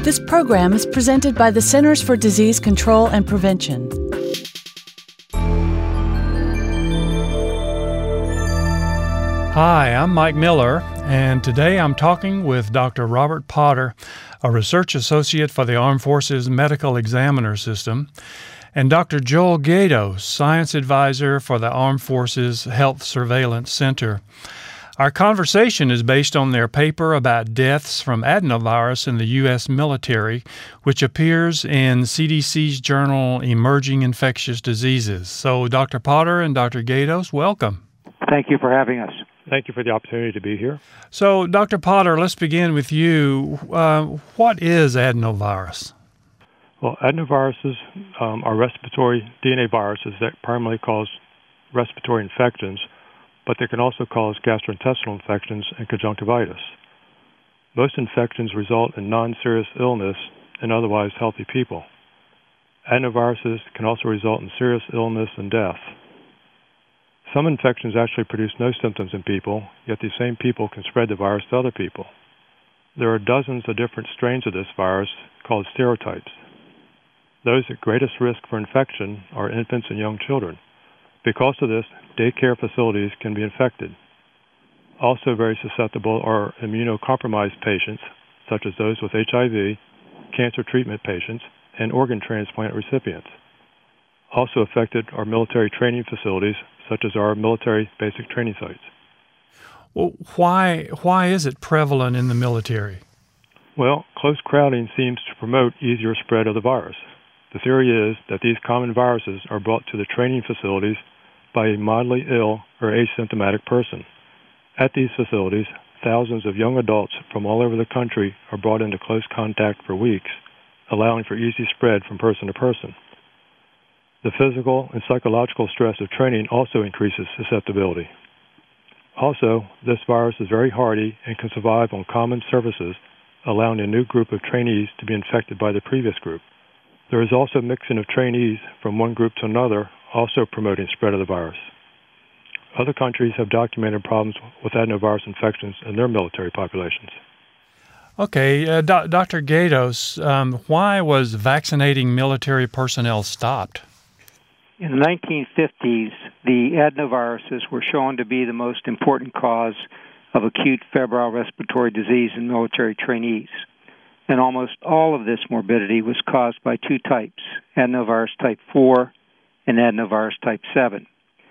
This program is presented by the Centers for Disease Control and Prevention. Hi, I'm Mike Miller, and today I'm talking with Dr. Robert Potter, a research associate for the Armed Forces Medical Examiner System, and Dr. Joel Gatos, science advisor for the Armed Forces Health Surveillance Center. Our conversation is based on their paper about deaths from adenovirus in the U.S. military, which appears in CDC's journal Emerging Infectious Diseases. So, Dr. Potter and Dr. Gatos, welcome. Thank you for having us. Thank you for the opportunity to be here. So, Dr. Potter, let's begin with you. What is adenovirus? Well, adenoviruses are respiratory DNA viruses that primarily cause respiratory infections, but they can also cause gastrointestinal infections and conjunctivitis. Most infections result in non-serious illness in otherwise healthy people. Adenoviruses can also result in serious illness and death. Some infections actually produce no symptoms in people, yet these same people can spread the virus to other people. There are dozens of different strains of this virus called serotypes. Those at greatest risk for infection are infants and young children. Because of this, daycare facilities can be infected. Also very susceptible are immunocompromised patients, such as those with HIV, cancer treatment patients, and organ transplant recipients. Also affected are military training facilities, such as our military basic training sites. Well, why is it prevalent in the military? Well, close crowding seems to promote easier spread of the virus. The theory is that these common viruses are brought to the training facilities by a mildly ill or asymptomatic person. At these facilities, thousands of young adults from all over the country are brought into close contact for weeks, allowing for easy spread from person to person. The physical and psychological stress of training also increases susceptibility. Also, this virus is very hardy and can survive on common surfaces, allowing a new group of trainees to be infected by the previous group. There is also mixing of trainees from one group to another, also promoting spread of the virus. Other countries have documented problems with adenovirus infections in their military populations. Okay, Dr. Gatos, why was vaccinating military personnel stopped? In the 1950s, the adenoviruses were shown to be the most important cause of acute febrile respiratory disease in military trainees. And almost all of this morbidity was caused by two types, adenovirus type 4 and adenovirus type 7.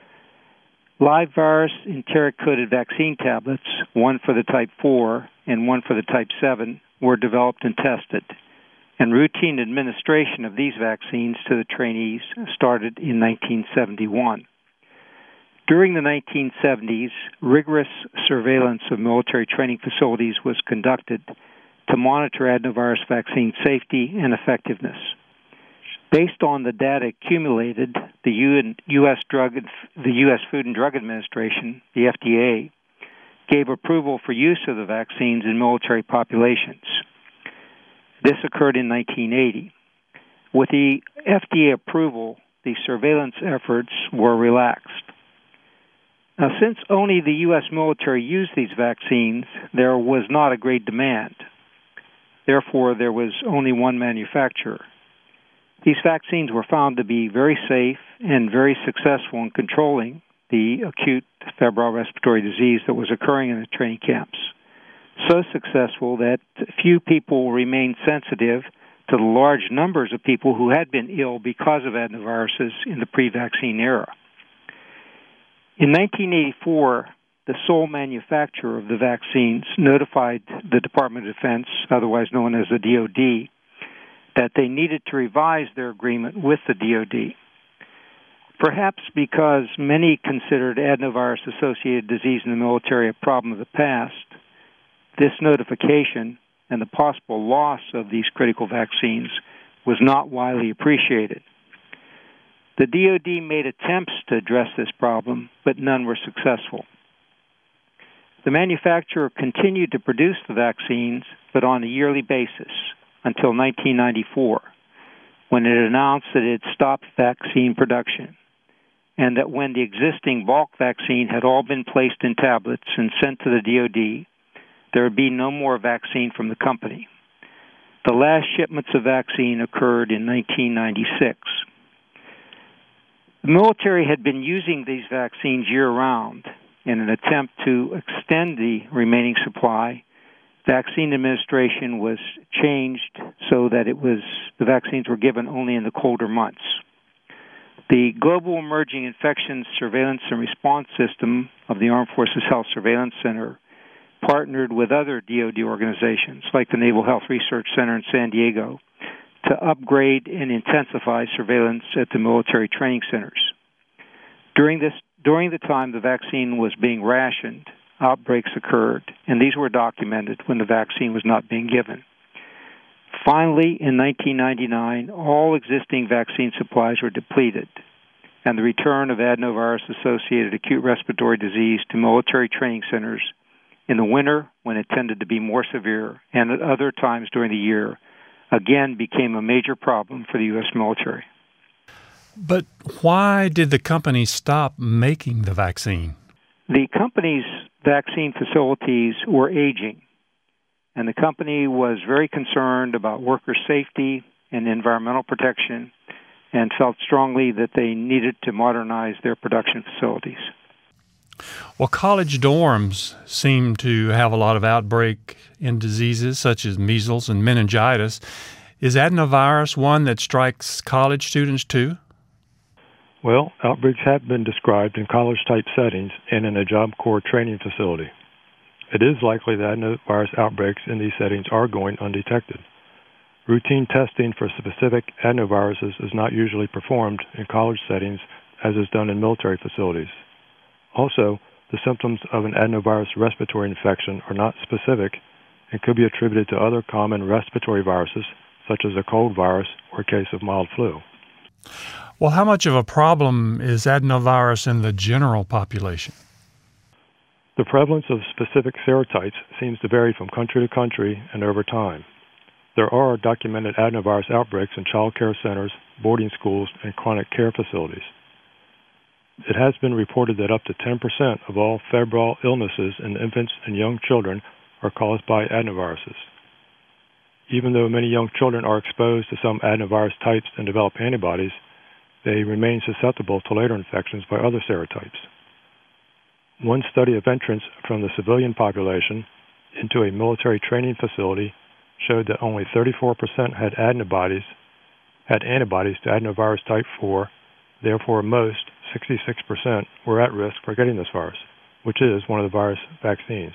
Live virus enteric-coated vaccine tablets, one for the type 4 and one for the type 7, were developed and tested. And routine administration of these vaccines to the trainees started in 1971. During the 1970s, rigorous surveillance of military training facilities was conducted to monitor adenovirus vaccine safety and effectiveness. Based on the data accumulated, the U.S. Food and Drug Administration, the FDA, gave approval for use of the vaccines in military populations. This occurred in 1980. With the FDA approval, the surveillance efforts were relaxed. Now, since only the U.S. military used these vaccines, there was not a great demand. Therefore, there was only one manufacturer. These vaccines were found to be very safe and very successful in controlling the acute febrile respiratory disease that was occurring in the training camps. So successful that few people remained sensitive to the large numbers of people who had been ill because of adenoviruses in the pre-vaccine era. In 1984, the sole manufacturer of the vaccines notified the Department of Defense, otherwise known as the DoD, that they needed to revise their agreement with the DoD. Perhaps because many considered adenovirus-associated disease in the military a problem of the past, this notification and the possible loss of these critical vaccines was not widely appreciated. The DoD made attempts to address this problem, but none were successful. The manufacturer continued to produce the vaccines, but on a yearly basis, until 1994, when it announced that it stopped vaccine production, and that when the existing bulk vaccine had all been placed in tablets and sent to the DoD, there would be no more vaccine from the company. The last shipments of vaccine occurred in 1996. The military had been using these vaccines year-round. In an attempt to extend the remaining supply, vaccine administration was changed so that the vaccines were given only in the colder months. The Global Emerging Infections Surveillance and Response System of the Armed Forces Health Surveillance Center partnered with other DoD organizations like the Naval Health Research Center in San Diego to upgrade and intensify surveillance at the military training centers. During the time the vaccine was being rationed, outbreaks occurred, and these were documented when the vaccine was not being given. Finally, in 1999, all existing vaccine supplies were depleted, and the return of adenovirus-associated acute respiratory disease to military training centers in the winter, when it tended to be more severe, and at other times during the year, again became a major problem for the U.S. military. But why did the company stop making the vaccine? The company's vaccine facilities were aging, and the company was very concerned about worker safety and environmental protection and felt strongly that they needed to modernize their production facilities. Well, college dorms seem to have a lot of outbreak in diseases such as measles and meningitis. Is adenovirus one that strikes college students too? Well, outbreaks have been described in college-type settings and in a Job Corps training facility. It is likely that adenovirus outbreaks in these settings are going undetected. Routine testing for specific adenoviruses is not usually performed in college settings as is done in military facilities. Also, the symptoms of an adenovirus respiratory infection are not specific and could be attributed to other common respiratory viruses, such as a cold virus or a case of mild flu. Well, how much of a problem is adenovirus in the general population? The prevalence of specific serotypes seems to vary from country to country and over time. There are documented adenovirus outbreaks in child care centers, boarding schools, and chronic care facilities. It has been reported that up to 10% of all febrile illnesses in infants and young children are caused by adenoviruses. Even though many young children are exposed to some adenovirus types and develop antibodies, they remain susceptible to later infections by other serotypes. One study of entrants from the civilian population into a military training facility showed that only 34% had antibodies to adenovirus type 4. Therefore, most, 66%, were at risk for getting this virus, which is one of the virus vaccines.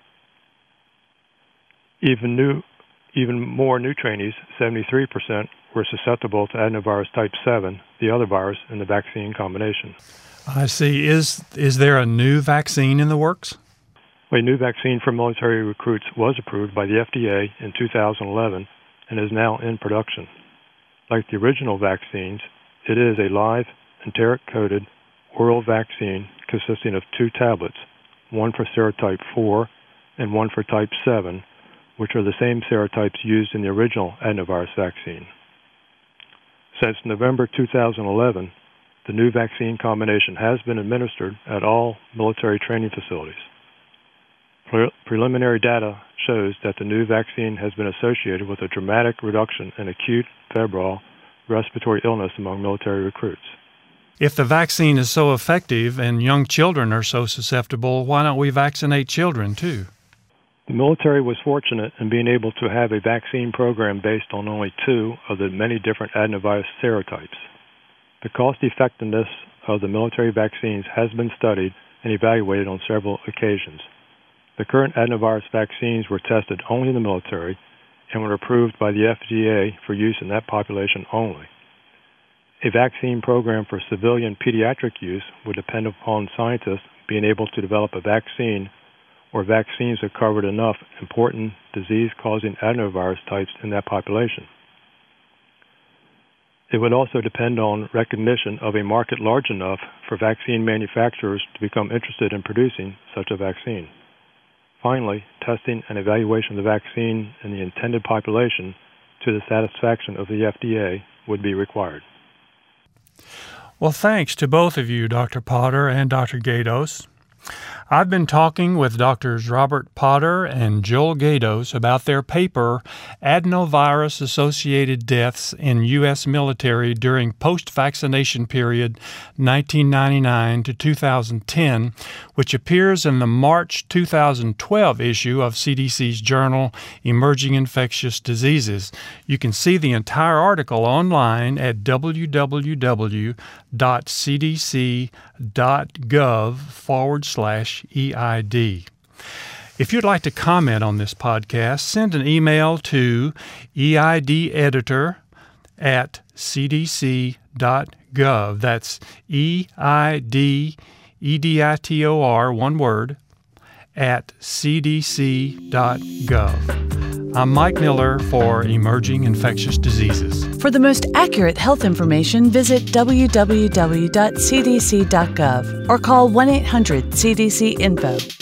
Even more new trainees, 73%, were susceptible to adenovirus type 7, the other virus in the vaccine combination. I see. Is there a new vaccine in the works? A new vaccine for military recruits was approved by the FDA in 2011 and is now in production. Like the original vaccines, it is a live, enteric-coated oral vaccine consisting of 2 tablets, one for serotype 4 and one for type 7, which are the same serotypes used in the original adenovirus vaccine. Since November 2011, the new vaccine combination has been administered at all military training facilities. Preliminary data shows that the new vaccine has been associated with a dramatic reduction in acute febrile respiratory illness among military recruits. If the vaccine is so effective and young children are so susceptible, why don't we vaccinate children too? The military was fortunate in being able to have a vaccine program based on only 2 of the many different adenovirus serotypes. The cost-effectiveness of the military vaccines has been studied and evaluated on several occasions. The current adenovirus vaccines were tested only in the military and were approved by the FDA for use in that population only. A vaccine program for civilian pediatric use would depend upon scientists being able to develop a vaccine or vaccines that covered enough important disease-causing adenovirus types in that population. It would also depend on recognition of a market large enough for vaccine manufacturers to become interested in producing such a vaccine. Finally, testing and evaluation of the vaccine in the intended population to the satisfaction of the FDA would be required. Well, thanks to both of you, Dr. Potter and Dr. Gatos. I've been talking with Drs. Robert Potter and Joel Gatos about their paper, Adenovirus-Associated Deaths in U.S. Military During Post-Vaccination Period 1999 to 2010, which appears in the March 2012 issue of CDC's journal, Emerging Infectious Diseases. You can see the entire article online at www.cdc.gov/EID. If you'd like to comment on this podcast, send an email to eideditor@cdc.gov. That's EIDEDITOR, one word, at cdc.gov. I'm Mike Miller for Emerging Infectious Diseases. For the most accurate health information, visit www.cdc.gov or call 1-800-CDC-INFO.